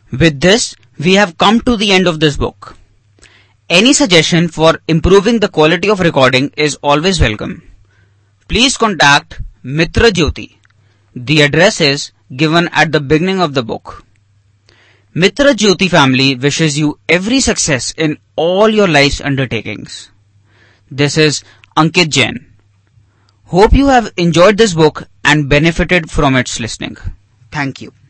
With this, we have come to the end of this book. Any suggestion for improving the quality of recording is always welcome. Please contact Mitra Jyoti. The address is given at the beginning of the book. Mitra Jyoti family wishes you every success in all your life's undertakings. This is Ankit Jain. Hope you have enjoyed this book and benefited from its listening. Thank you.